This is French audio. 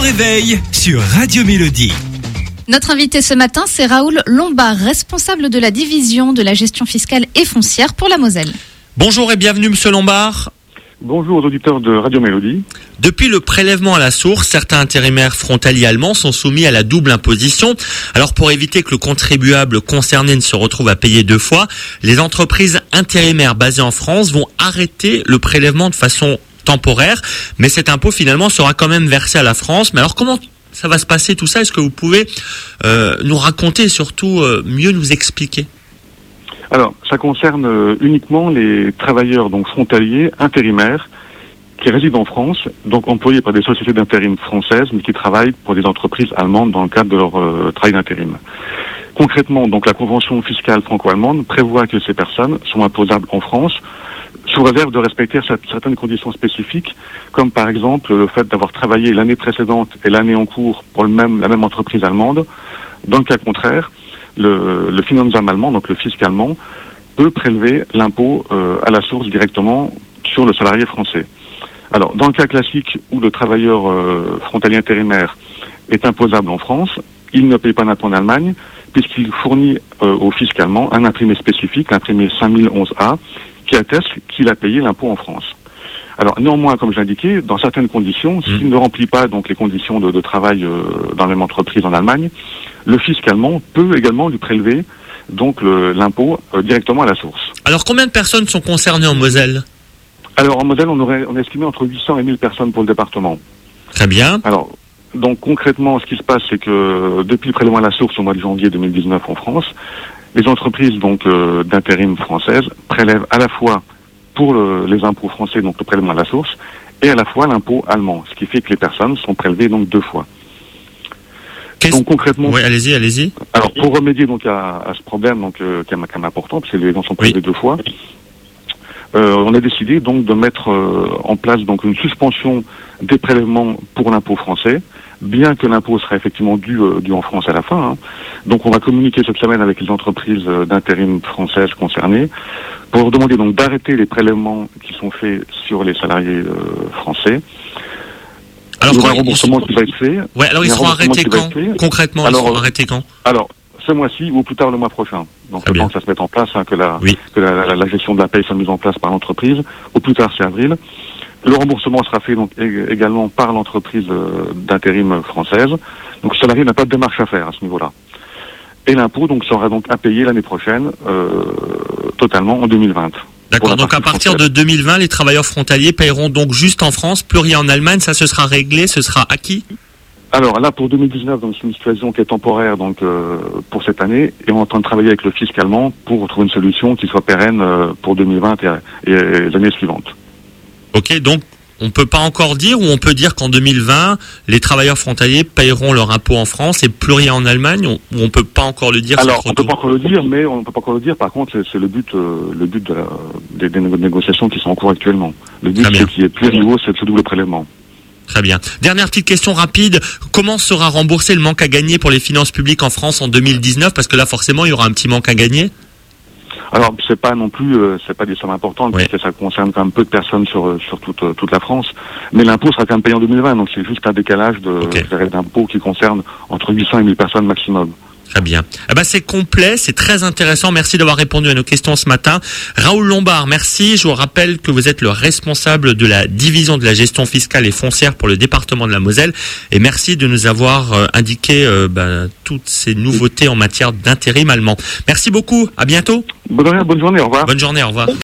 réveil sur Radio Mélodie. Notre invité ce matin, c'est Raoul Lombard, responsable de la division de la gestion fiscale et foncière pour la Moselle. Bonjour et bienvenue Monsieur Lombard. Bonjour aux auditeurs de Radio Mélodie. Depuis le prélèvement à la source, certains intérimaires frontaliers allemands sont soumis à la double imposition. Alors pour éviter que le contribuable concerné ne se retrouve à payer deux fois, les entreprises intérimaires basées en France vont arrêter le prélèvement de façon temporaire, mais cet impôt finalement sera quand même versé à la France. Mais alors comment ça va se passer tout ça? Est-ce que vous pouvez nous raconter et surtout mieux nous expliquer? Alors, ça concerne uniquement les travailleurs donc frontaliers intérimaires qui résident en France, donc employés par des sociétés d'intérim françaises, mais qui travaillent pour des entreprises allemandes dans le cadre de leur travail d'intérim. Concrètement, donc la convention fiscale franco-allemande prévoit que ces personnes sont imposables en France, sous réserve de respecter certaines conditions spécifiques, comme par exemple le fait d'avoir travaillé l'année précédente et l'année en cours pour la même entreprise allemande. Dans le cas contraire, le Finanzamt allemand, donc le fisc allemand, peut prélever l'impôt à la source directement sur le salarié français. Alors, dans le cas classique où le travailleur frontalier intérimaire est imposable en France, il ne paye pas d'impôt en Allemagne, puisqu'il fournit au fisc allemand un imprimé spécifique, l'imprimé 5011A, qui atteste qu'il a payé l'impôt en France. Alors, néanmoins, comme je l'indiquais, dans certaines conditions, s'il ne remplit pas donc les conditions de travail dans la même entreprise en Allemagne, le fisc allemand peut également lui prélever donc l'impôt directement à la source. Alors, combien de personnes sont concernées en Moselle? Alors, en Moselle, on estimait entre 800 et 1000 personnes pour le département. Très bien. Alors, donc concrètement, ce qui se passe, c'est que depuis le prélèvement à la source au mois de janvier 2019 en France, les entreprises donc d'intérim françaises prélèvent à la fois pour les impôts français, donc le prélèvement à la source, et à la fois l'impôt allemand, ce qui fait que les personnes sont prélevées donc deux fois. Donc concrètement, oui, allez-y. Alors pour remédier donc à ce problème donc qui est quand même important, parce que les gens sont prélevés deux fois, on a décidé donc de mettre en place donc une suspension des prélèvements pour l'impôt français, bien que l'impôt sera effectivement dû en France à la fin. Donc on va communiquer cette semaine avec les entreprises d'intérim françaises concernées pour leur demander donc d'arrêter les prélèvements qui sont faits sur les salariés français. Alors il y aura un remboursement qui va être fait. Ouais, alors ils seront arrêtés quand? Concrètement, ils seront arrêtés quand? Alors, ce mois-ci ou plus tard le mois prochain. Donc le temps que ça se mette en place, que la gestion de la paie soit mise en place par l'entreprise, au plus tard c'est avril. Le remboursement sera fait donc également par l'entreprise d'intérim française. Donc le salarié n'a pas de démarche à faire à ce niveau-là. Et l'impôt donc sera donc à payer l'année prochaine, totalement en 2020. D'accord, donc à partir de 2020, les travailleurs frontaliers paieront donc juste en France, plus rien en Allemagne, ça se sera réglé, ce sera acquis? Alors là, pour 2019, donc c'est une situation qui est temporaire donc pour cette année, et on est en train de travailler avec le fisc allemand pour trouver une solution qui soit pérenne pour 2020 et l'année suivante. Ok, donc on peut pas encore dire, ou on peut dire qu'en 2020, les travailleurs frontaliers paieront leur impôt en France et plus rien en Allemagne, ou on peut pas encore le dire? Alors, on peut pas encore le dire, mais on peut pas encore le dire. Par contre, c'est le but des négociations qui sont en cours actuellement. Le but, c'est qu'il y ait plus de niveau, c'est ce double prélèvement. Très bien. Dernière petite question rapide. Comment sera remboursé le manque à gagner pour les finances publiques en France en 2019? Parce que là, forcément, il y aura un petit manque à gagner. Alors, c'est pas non plus, c'est pas des sommes importantes, parce que ça concerne quand même peu de personnes sur toute la France. Mais l'impôt sera quand même payé en 2020, donc c'est juste un décalage d'impôt qui concerne entre 800 et 1000 personnes maximum. Très bien. C'est complet, c'est très intéressant. Merci d'avoir répondu à nos questions ce matin. Raoul Lombard, merci. Je vous rappelle que vous êtes le responsable de la division de la gestion fiscale et foncière pour le département de la Moselle. Et merci de nous avoir indiqué toutes ces nouveautés en matière d'intérim allemand. Merci beaucoup. À bientôt. Bonne journée, au revoir. Bonne journée, au revoir.